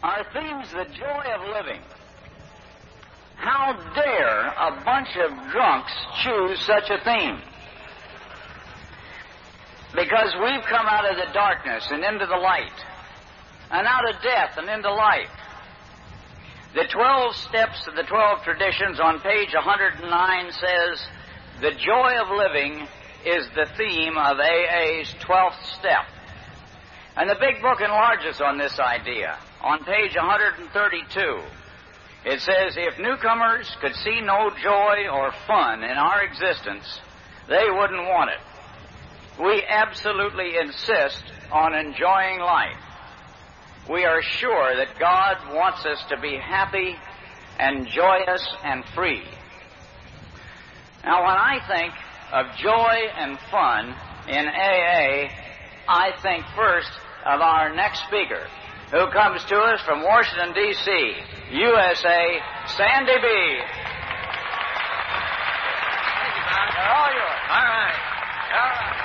Our theme's the joy of living. How dare a bunch of drunks choose such a theme? Because we've come out of the darkness and into the light, and out of death and into life. The 12 steps of the 12 traditions on page 109 says, the joy of living is the theme of AA's 12th step. And the big book enlarges on this idea. On page 132, it says, if newcomers could see no joy or fun in our existence, they wouldn't want it. We absolutely insist on enjoying life. We are sure that God wants us to be happy and joyous and free. Now, when I think of joy and fun in AA, I think first of our next speaker, who comes to us from Washington, D.C., USA, Sandy B. Thank you, Bob. They're all yours. All right. All right.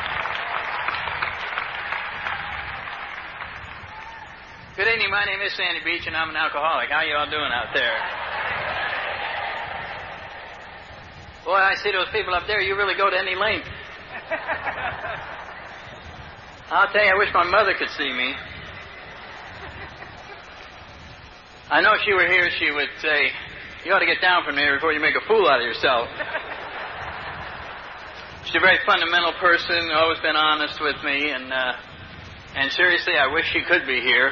Good evening. My name is Sandy Beach, and I'm an alcoholic. How you all doing out there? Boy, I see those people up there. You really go to any length. I'll tell you, I wish my mother could see me. I know if she were here, she would say, you ought to get down from here before you make a fool out of yourself. She's a very fundamental person, always been honest with me, and seriously, I wish she could be here.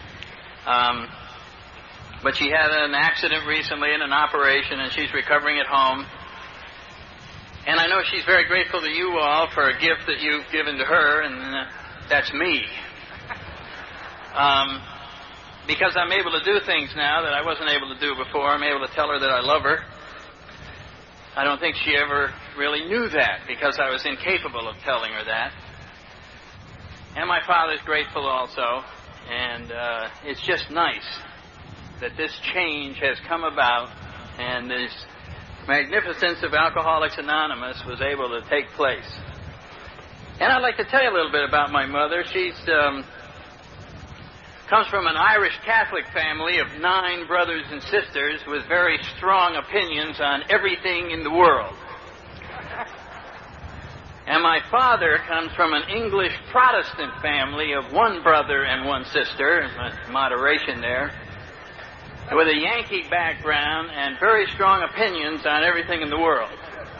But she had an accident recently and an operation, and she's recovering at home. And I know she's very grateful to you all for a gift that you've given to her, and that's me. Because I'm able to do things now that I wasn't able to do before. I'm able to tell her that I love her. I don't think she ever really knew that, because I was incapable of telling her that. And my father's grateful also. And it's just nice that this change has come about and this magnificence of Alcoholics Anonymous was able to take place. And I'd like to tell you a little bit about my mother. She's comes from an Irish Catholic family of 9 brothers and sisters with very strong opinions on everything in the world. And my father comes from an English Protestant family of 1 brother and 1 sister, moderation there, with a Yankee background and very strong opinions on everything in the world.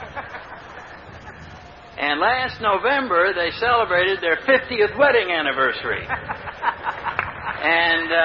And last November, they celebrated their 50th wedding anniversary. And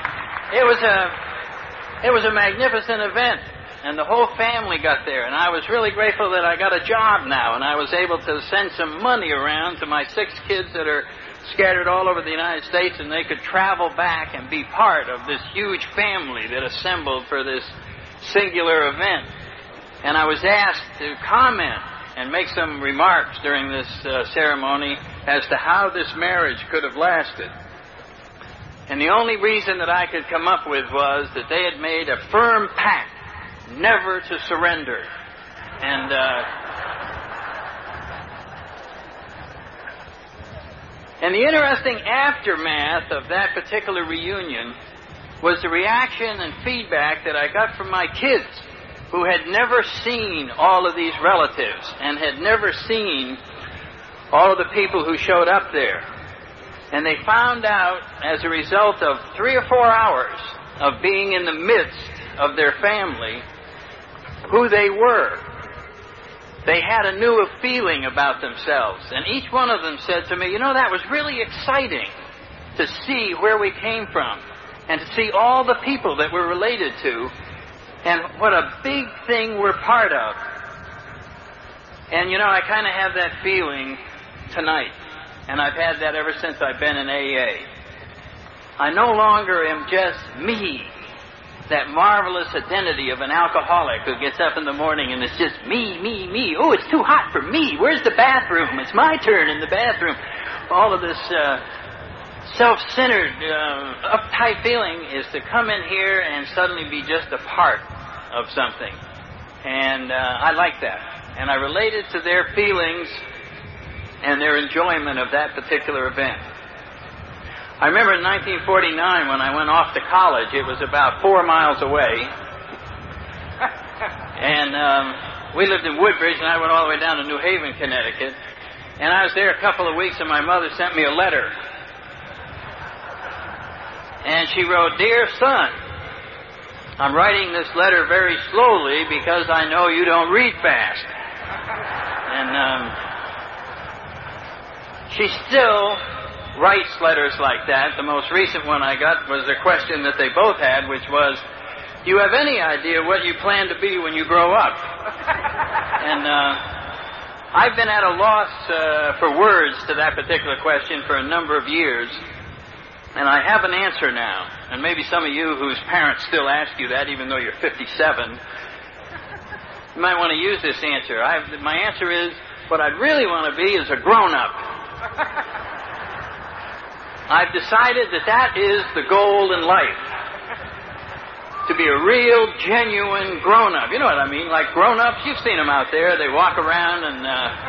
it was a magnificent event. And the whole family got there, and I was really grateful that I got a job now, and I was able to send some money around to my 6 kids that are scattered all over the United States, and they could travel back and be part of this huge family that assembled for this singular event. And I was asked to comment and make some remarks during this ceremony as to how this marriage could have lasted. And the only reason that I could come up with was that they had made a firm pact never to surrender. And the interesting aftermath of that particular reunion was the reaction and feedback that I got from my kids, who had never seen all of these relatives and had never seen all of the people who showed up there. And they found out, as a result of 3 or 4 hours of being in the midst of their family, who they were. They had a new feeling about themselves. And each one of them said to me, you know, that was really exciting to see where we came from and to see all the people that we're related to and what a big thing we're part of. And, you know, I kind of have that feeling tonight. And I've had that ever since I've been in AA. I no longer am just me, that marvelous identity of an alcoholic who gets up in the morning and it's just me, me, me. Oh, it's too hot for me. Where's the bathroom? It's my turn in the bathroom. All of this self-centered, uptight feeling is to come in here and suddenly be just a part of something. And I like that. And I related to their feelings and their enjoyment of that particular event. I remember in 1949 when I went off to college, it was about 4 miles away. And we lived in Woodbridge, and I went all the way down to New Haven, Connecticut. And I was there a couple of weeks, and my mother sent me a letter. And she wrote, "Dear son, I'm writing this letter very slowly because I know you don't read fast." And she still writes letters like that. The most recent one I got was a question that they both had, which was, "Do you have any idea what you plan to be when you grow up?" And I've been at a loss for words to that particular question for a number of years, and I have an answer now. And maybe some of you whose parents still ask you that, even though you're 57, you might want to use this answer. My answer is, what I'd really want to be is a grown-up. I've decided that that is the goal in life. To be a real, genuine grown-up. You know what I mean? Like grown-ups, you've seen them out there. They walk around and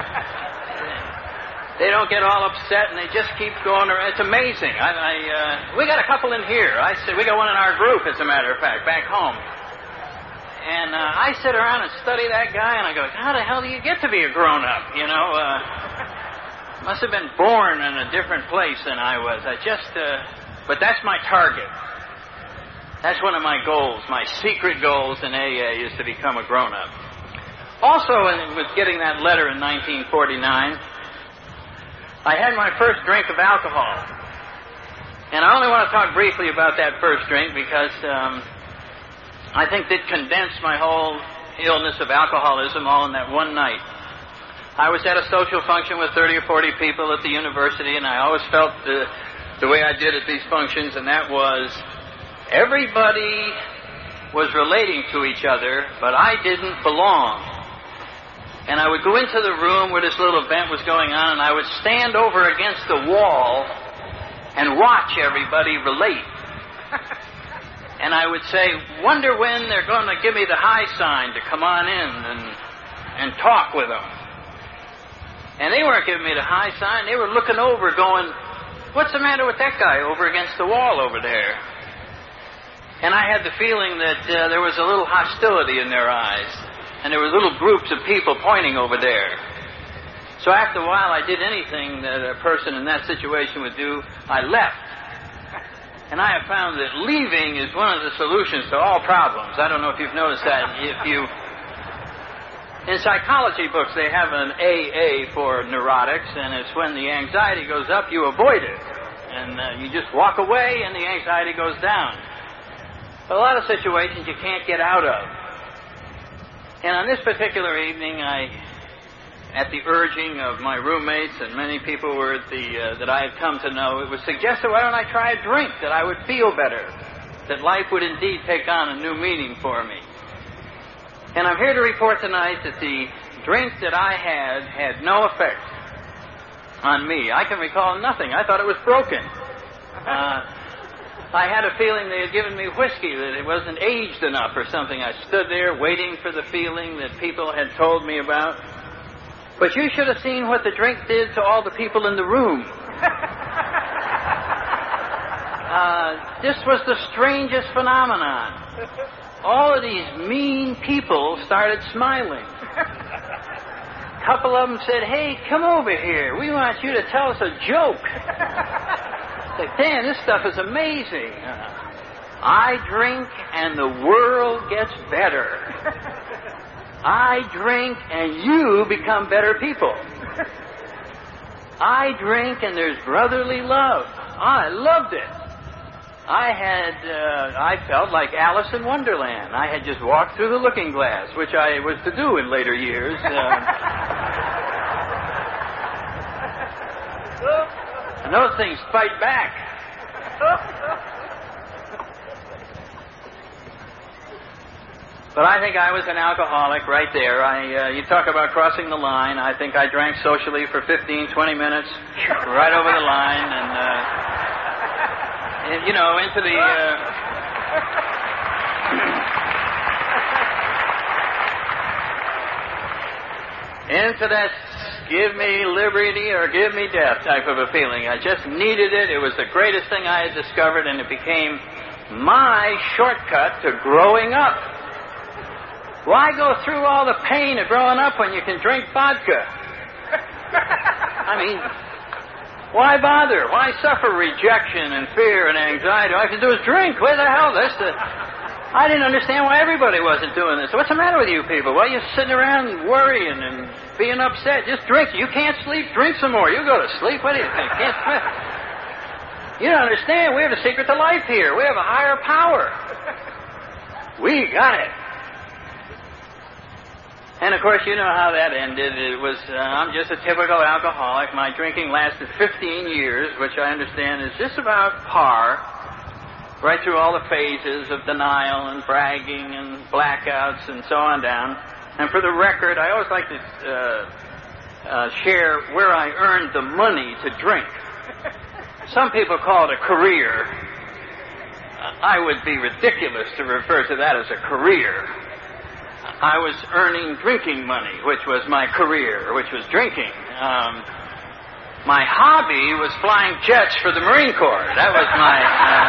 they don't get all upset and they just keep going around. It's amazing. We got a couple in here. We got one in our group, as a matter of fact, back home. And I sit around and study that guy and I go, how the hell do you get to be a grown-up? You know, must have been born in a different place than I was. But that's my target. That's one of my goals. My secret goals in AA is to become a grown-up. Also, with getting that letter in 1949, I had my first drink of alcohol. And I only want to talk briefly about that first drink because I think it condensed my whole illness of alcoholism all in that one night. I was at a social function with 30 or 40 people at the university, and I always felt the way I did at these functions, and that was everybody was relating to each other, but I didn't belong. And I would go into the room where this little event was going on, and I would stand over against the wall and watch everybody relate. And I would say, wonder when they're going to give me the high sign to come on in and talk with them. And they weren't giving me the high sign. They were looking over going, what's the matter with that guy over against the wall over there? And I had the feeling that there was a little hostility in their eyes. And there were little groups of people pointing over there. So after a while, I did anything that a person in that situation would do. I left. And I have found that leaving is one of the solutions to all problems. I don't know if you've noticed that. In psychology books, they have an AA for neurotics, and it's when the anxiety goes up, you avoid it. And you just walk away, and the anxiety goes down. But a lot of situations you can't get out of. And on this particular evening, at the urging of my roommates and many people were that I had come to know, it was suggested, why don't I try a drink, that I would feel better, that life would indeed take on a new meaning for me. And I'm here to report tonight that the drink that I had no effect on me. I can recall nothing. I thought it was broken. I had a feeling they had given me whiskey, that it wasn't aged enough or something. I stood there waiting for the feeling that people had told me about. But you should have seen what the drink did to all the people in the room. This was the strangest phenomenon. All of these mean people started smiling. A couple of them said, hey, come over here. We want you to tell us a joke. Like, damn, this stuff is amazing. I drink and the world gets better. I drink and you become better people. I drink and there's brotherly love. I loved it. I felt like Alice in Wonderland. I had just walked through the looking glass, which I was to do in later years. And those things fight back. But I think I was an alcoholic right there. You talk about crossing the line. I think I drank socially for 15, 20 minutes, right over the line, and into the... into that give me liberty or give me death type of a feeling. I just needed it. It was the greatest thing I had discovered, and it became my shortcut to growing up. Why go through all the pain of growing up when you can drink vodka? I mean, why bother? Why suffer rejection and fear and anxiety? All I can do is drink. Where the hell? I didn't understand why everybody wasn't doing this. What's the matter with you people? Why are you sitting around worrying and being upset? Just drink. You can't sleep? Drink some more. You go to sleep. What do you think? Can't sleep. You don't understand. We have a secret to life here. We have a higher power. We got it. And, of course, you know how that ended. It was, I'm just a typical alcoholic. My drinking lasted 15 years, which I understand is just about par, right through all the phases of denial and bragging and blackouts and so on down. And for the record, I always like to share where I earned the money to drink. Some people call it a career. I would be ridiculous to refer to that as a career. I was earning drinking money, which was my career, which was drinking. My hobby was flying jets for the Marine Corps. That was my...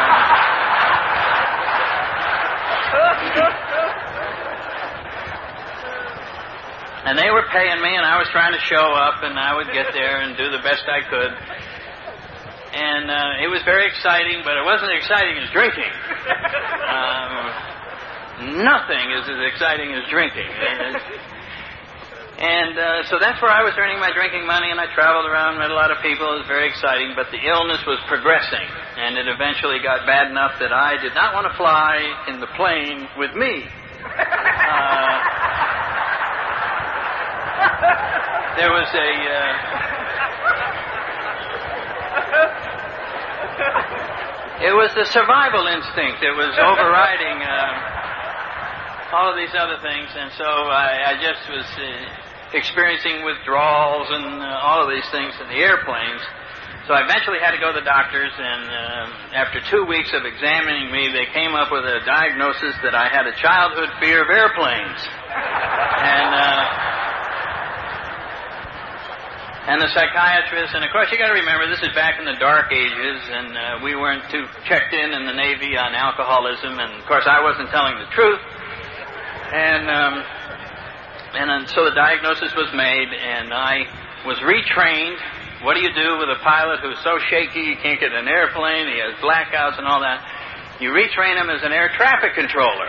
And they were paying me, and I was trying to show up, and I would get there and do the best I could. And it was very exciting, but it wasn't as exciting as drinking. Nothing is as exciting as drinking. And so that's where I was earning my drinking money, and I traveled around, met a lot of people. It was very exciting, but the illness was progressing, and it eventually got bad enough that I did not want to fly in the plane with me. There was it was the survival instinct that was overriding all of these other things, and so I just was experiencing withdrawals and all of these things in the airplanes. So I eventually had to go to the doctors, and after 2 weeks of examining me, they came up with a diagnosis that I had a childhood fear of airplanes. And the psychiatrist, and of course you got to remember this is back in the dark ages, and we weren't too checked in the Navy on alcoholism, and of course I wasn't telling the truth. And so the diagnosis was made, and I was retrained. What do you do with a pilot who's so shaky he can't get an airplane, he has blackouts and all that? You retrain him as an air traffic controller.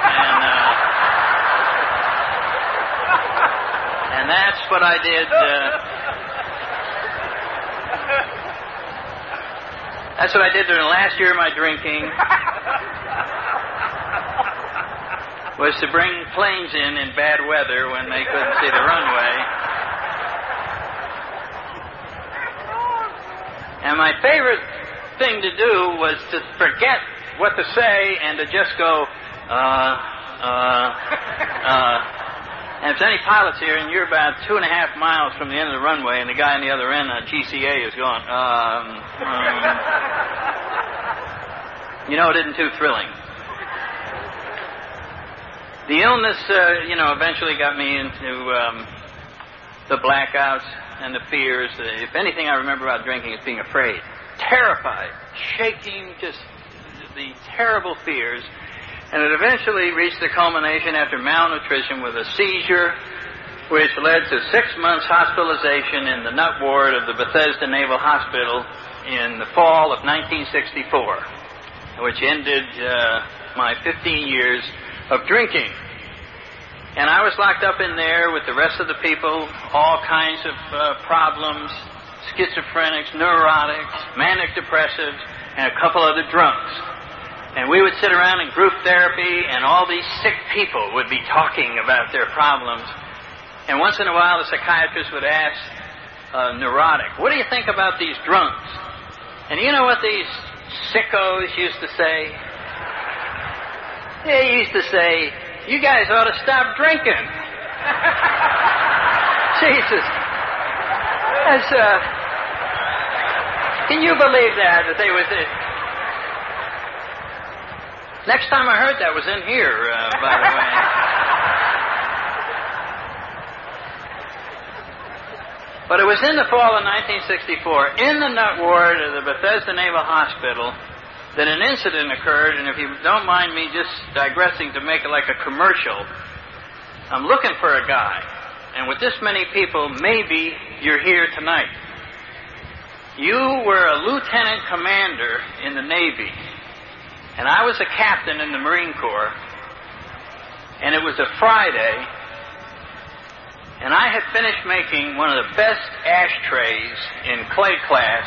And that's what I did. That's what I did during the last year of my drinking. Was to bring planes in bad weather when they couldn't see the runway. And my favorite thing to do was to forget what to say and to just go, And if there's any pilots here and you're about 2.5 miles from the end of the runway and the guy on the other end on GCA is going, you know, it isn't too thrilling. The illness, eventually got me into the blackouts and the fears. If anything I remember about drinking is being afraid, terrified, shaking, just the terrible fears. And it eventually reached the culmination after malnutrition with a seizure, which led to 6 months hospitalization in the nut ward of the Bethesda Naval Hospital in the fall of 1964, which ended my 15 years of drinking. And I was locked up in there with the rest of the people, all kinds of problems, schizophrenics, neurotics, manic depressives, and a couple other drunks. And we would sit around in group therapy, and all these sick people would be talking about their problems. And once in a while, the psychiatrist would ask a neurotic, "What do you think about these drunks?" And you know what these sickos used to say? They used to say, "You guys ought to stop drinking." Jesus. That's, can you believe that they would... Next time I heard that was in here, by the way. But it was in the fall of 1964, in the nut ward of the Bethesda Naval Hospital, that an incident occurred, and if you don't mind me just digressing to make it like a commercial, I'm looking for a guy, and with this many people, maybe you're here tonight. You were a lieutenant commander in the Navy, and I was a captain in the Marine Corps, and it was a Friday, and I had finished making one of the best ashtrays in clay class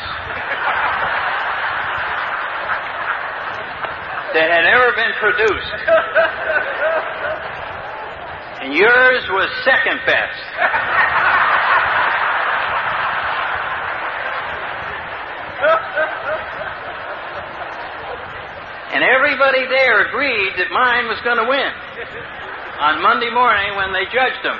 that had ever been produced. And yours was second best. And everybody there agreed that mine was going to win on Monday morning when they judged them.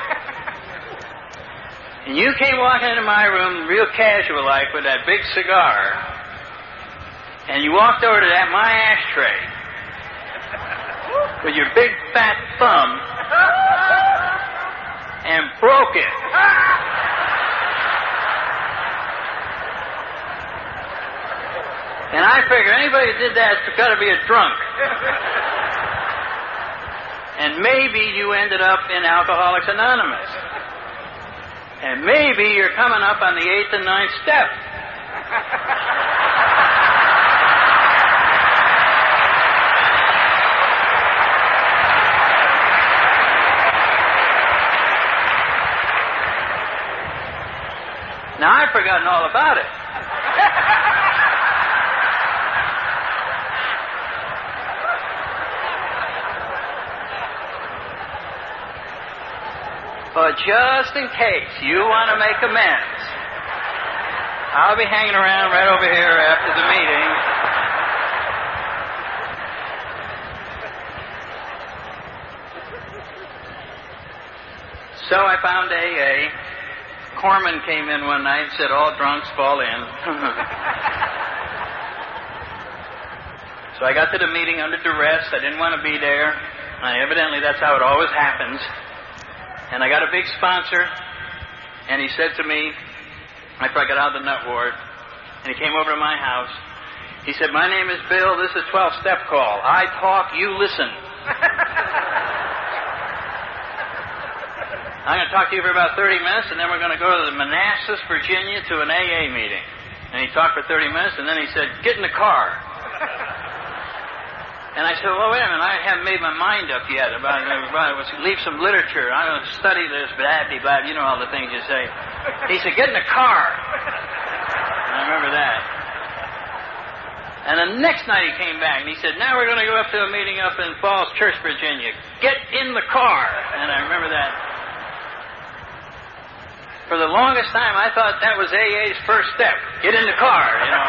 And you came walking into my room real casual-like with that big cigar, and you walked over to that my ashtray with your big fat thumb and broke it. And I figure anybody who did that's got to be a drunk. And maybe you ended up in Alcoholics Anonymous. And maybe you're coming up on the 8th and 9th step. Now, I've forgotten all about it. But just in case you want to make amends, I'll be hanging around right over here after the meeting. So I found AA. Corman came in one night and said, all drunks fall in. So I got to the meeting under duress. I didn't want to be there. Evidently, that's how it always happens. And I got a big sponsor, and he said to me, after I got out of the nut ward, and he came over to my house, he said, my name is Bill, this is 12-step call. I talk, you listen. I'm going to talk to you for about 30 minutes, and then we're going to go to the Manassas, Virginia, to an AA meeting. And he talked for 30 minutes, and then he said, get in the car. And I said, well, wait a minute, I haven't made my mind up yet about leave some literature. I'm going to study this, blah, blah, blah. You know all the things you say. He said, get in the car. And I remember that. And the next night he came back, and he said, now we're going to go up to a meeting up in Falls Church, Virginia. Get in the car. And I remember that. For the longest time, I thought that was AA's first step. Get in the car, you know.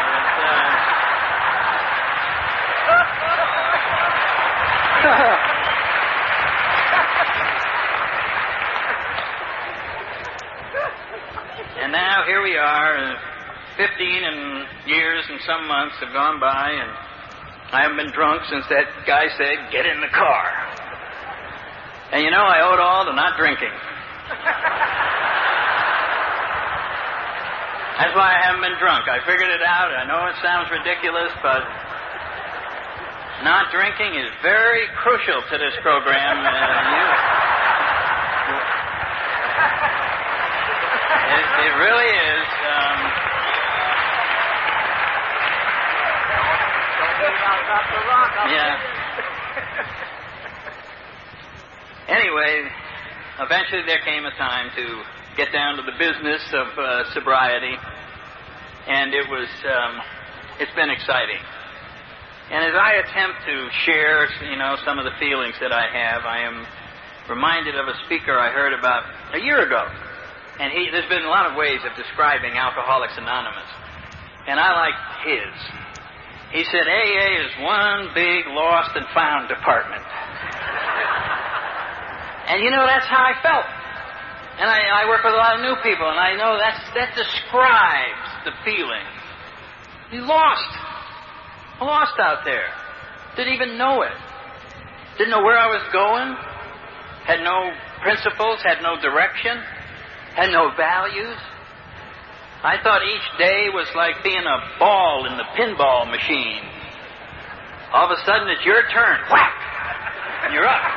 And now here we are, 15 years and some months have gone by, and I haven't been drunk since that guy said, get in the car. And you know, I owe it all to not drinking. That's why I haven't been drunk. I figured it out. I know it sounds ridiculous, but not drinking is very crucial to this program. It really is. Yeah. Anyway, eventually there came a time to get down to the business of sobriety, and it's been exciting. And as I attempt to share, some of the feelings that I have, I am reminded of a speaker I heard about a year ago. And there's been a lot of ways of describing Alcoholics Anonymous. And I like his. He said, AA is one big lost and found department. And that's how I felt. And I work with a lot of new people, and I know that describes the feeling. He lost out there. Didn't even know it. Didn't know where I was going. Had no principles, had no direction, had no values. I thought each day was like being a ball in the pinball machine. All of a sudden, it's your turn. Whack! And you're up.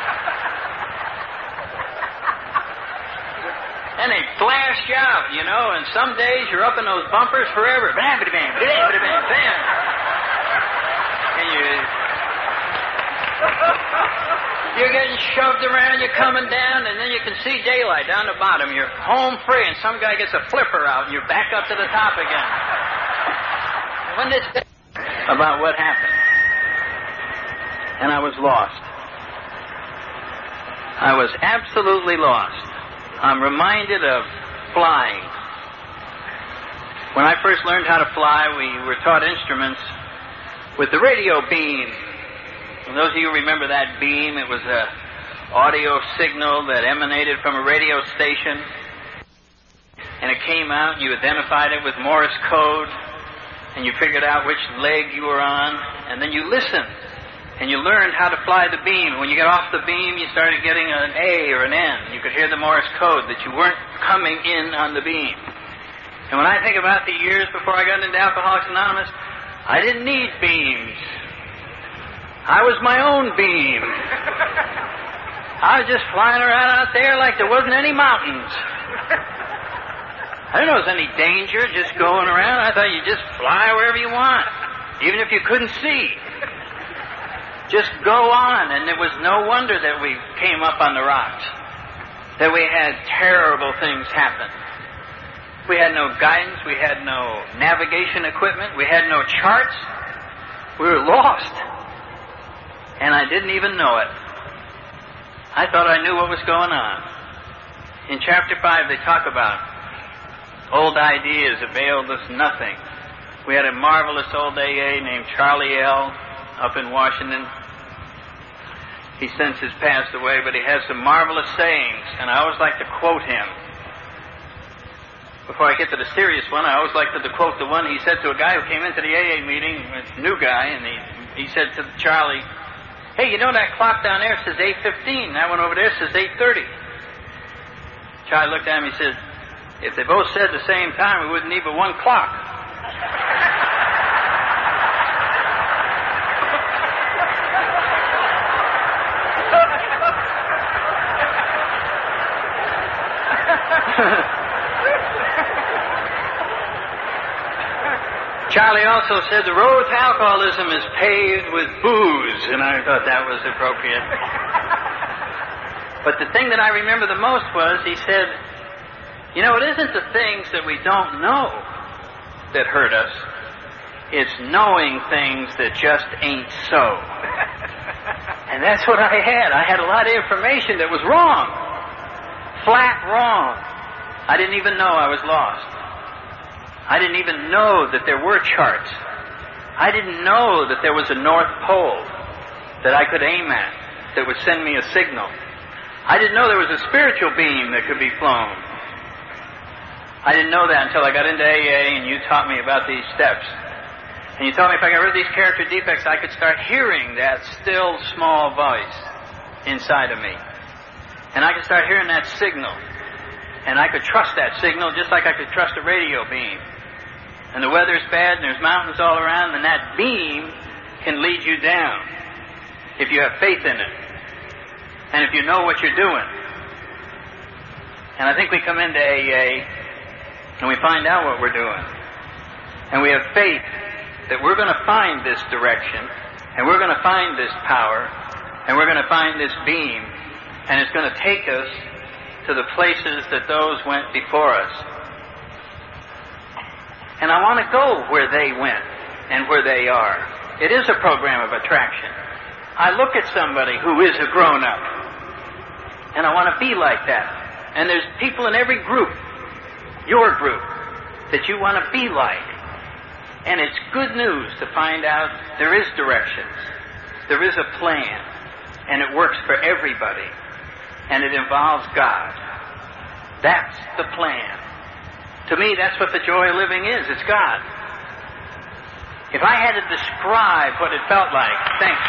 And they blast you out, you know, and some days you're up in those bumpers forever. Bam, bam, bam, bam, bam, bam. And you're getting shoved around, you're coming down, and then you can see daylight down the bottom. You're home free, and some guy gets a flipper out, and you're back up to the top again. When this day about what happened, and I was lost. I was absolutely lost. I'm reminded of flying. When I first learned how to fly, we were taught instruments with the radio beam. And those of you who remember that beam, it was an audio signal that emanated from a radio station. And it came out, and you identified it with Morse code, and you figured out which leg you were on, and then you listened. And you learned how to fly the beam. When you got off the beam, you started getting an A or an N. You could hear the Morse code that you weren't coming in on the beam. And when I think about the years before I got into Alcoholics Anonymous, I didn't need beams. I was my own beam. I was just flying around out there like there wasn't any mountains. I didn't know there was any danger just going around. I thought you just fly wherever you want, even if you couldn't see. Just go on, and it was no wonder that we came up on the rocks, that we had terrible things happen. We had no guidance, we had no navigation equipment, we had no charts. We were lost, and I didn't even know it. I thought I knew what was going on. In chapter 5, they talk about old ideas availed us nothing. We had a marvelous old AA named Charlie L. up in Washington. He since has passed away, but he has some marvelous sayings, and I always like to quote him. Before I get to the serious one, I always like to quote the one he said to a guy who came into the AA meeting, a new guy, and he said to Charlie, "Hey, you know that clock down there says 8:15. That one over there says 8:30. Charlie looked at him and he said, "If they both said the same time, we wouldn't need but one clock." Charlie also said the road to alcoholism is paved with booze, and I thought that was appropriate. But the thing that I remember the most was he said, you know, it isn't the things that we don't know that hurt us. It's knowing things that just ain't so. And that's what I had. I had a lot of information that was wrong. Flat wrong. I didn't even know I was lost. I didn't even know that there were charts. I didn't know that there was a North Pole that I could aim at that would send me a signal. I didn't know there was a spiritual beam that could be flown. I didn't know that until I got into AA and you taught me about these steps. And you told me if I got rid of these character defects, I could start hearing that still small voice inside of me. And I could start hearing that signal. And I could trust that signal just like I could trust a radio beam. And the weather's bad and there's mountains all around, and that beam can lead you down if you have faith in it. And if you know what you're doing. And I think we come into AA and we find out what we're doing. And we have faith that we're going to find this direction, and we're going to find this power, and we're going to find this beam, and it's going to take us to the places that those went before us. And I want to go where they went and where they are. It is a program of attraction. I look at somebody who is a grown-up, and I want to be like that. And there's people in every group, your group, that you want to be like. And it's good news to find out there is directions. There is a plan. And it works for everybody. And it involves God. That's the plan. To me, that's what the joy of living is. It's God. If I had to describe what it felt like, thanks.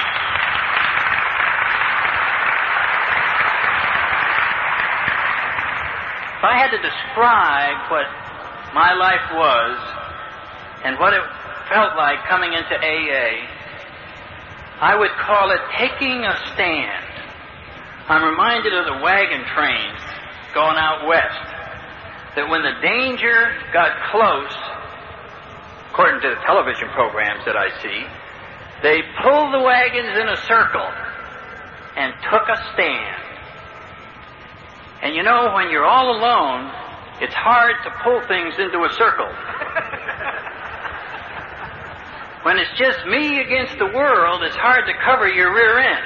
If I had to describe what my life was and what it felt like coming into AA, I would call it taking a stand. I'm reminded of the wagon trains going out west, that when the danger got close, according to the television programs that I see, they pulled the wagons in a circle and took a stand. And you know, when you're all alone, it's hard to pull things into a circle. When it's just me against the world, it's hard to cover your rear end.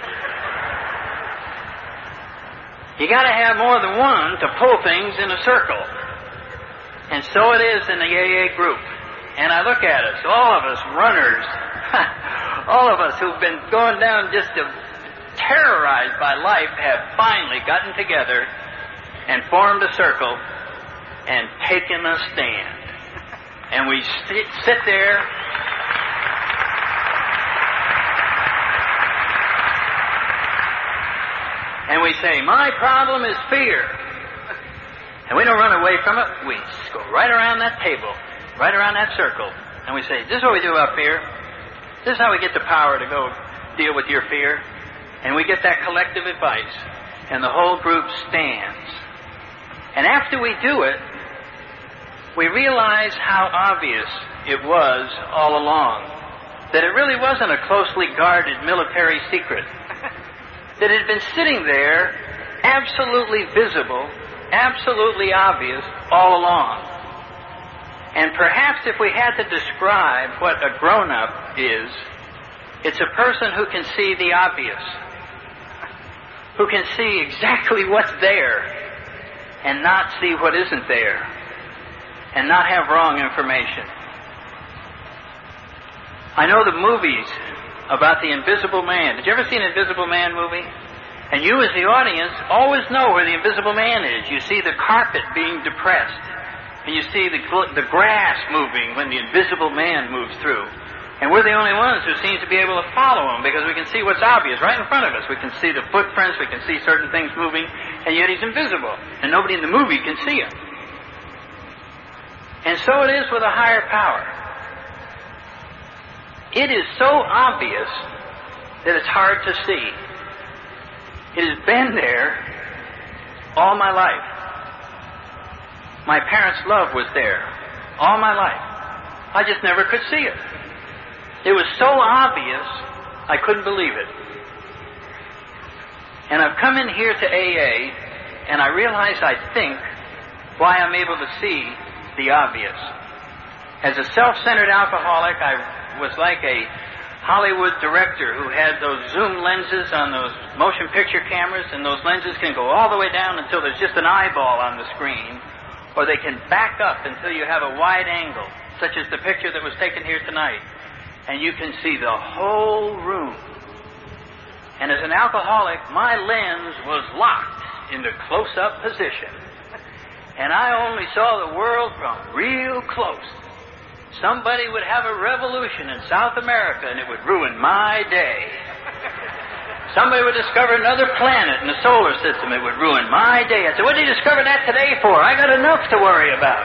You got to have more than one to pull things in a circle. And so it is in the AA group. And I look at us, all of us runners, all of us who've been going down just terrorized by life, have finally gotten together and formed a circle and taken a stand. And we sit there and we say, my problem is fear. And we don't run away from it. We just go right around that table, right around that circle, and we say, this is what we do about fear. This is how we get the power to go deal with your fear. And we get that collective advice, and the whole group stands. And after we do it, we realize how obvious it was all along, that it really wasn't a closely guarded military secret, that it had been sitting there, absolutely visible, absolutely obvious all along. And perhaps if we had to describe what a grown-up is, it's a person who can see the obvious, who can see exactly what's there and not see what isn't there, and not have wrong information. I know the movies about the Invisible Man. Did you ever see an Invisible Man movie? And you as the audience always know where the Invisible Man is. You see the carpet being depressed, and you see the grass moving when the Invisible Man moves through. And we're the only ones who seem to be able to follow him, because we can see what's obvious right in front of us. We can see the footprints, we can see certain things moving, and yet he's invisible, and nobody in the movie can see him. And so it is with a higher power. It is so obvious that it's hard to see. It has been there all my life. My parents' love was there all my life. I just never could see it. It was so obvious, I couldn't believe it. And I've come in here to AA, and I realize, I think, why I'm able to see the obvious. As a self-centered alcoholic, I was like a Hollywood director who had those zoom lenses on those motion picture cameras, and those lenses can go all the way down until there's just an eyeball on the screen, or they can back up until you have a wide angle, such as the picture that was taken here tonight, and you can see the whole room. And as an alcoholic, my lens was locked into close-up position, and I only saw the world from real close. Somebody would have a revolution in South America, and it would ruin my day. Somebody would discover another planet in the solar system, it would ruin my day. I said, what did you discover that today for? I got enough to worry about.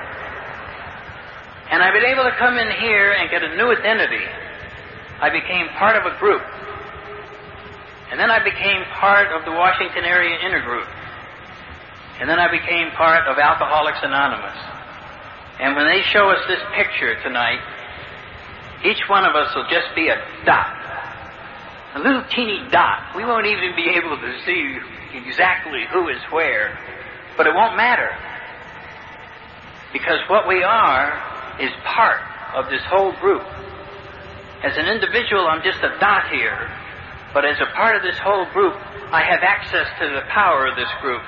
And I've been able to come in here and get a new identity. I became part of a group. And then I became part of the Washington area intergroup. And then I became part of Alcoholics Anonymous. And when they show us this picture tonight, each one of us will just be a dot. A little teeny dot. We won't even be able to see exactly who is where. But it won't matter. Because what we are is part of this whole group. As an individual, I'm just a dot here. But as a part of this whole group, I have access to the power of this group.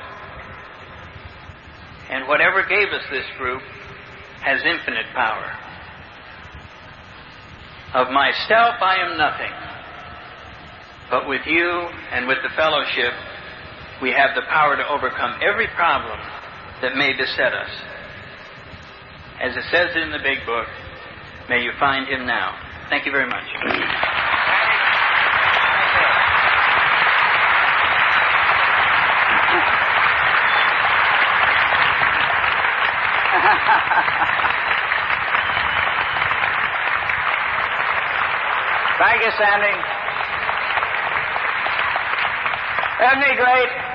And whatever gave us this group has infinite power. Of myself, I am nothing. But with you and with the fellowship, we have the power to overcome every problem that may beset us. As it says in the big book, may you find him now. Thank you very much. Thank you, Sandy. Isn't he great?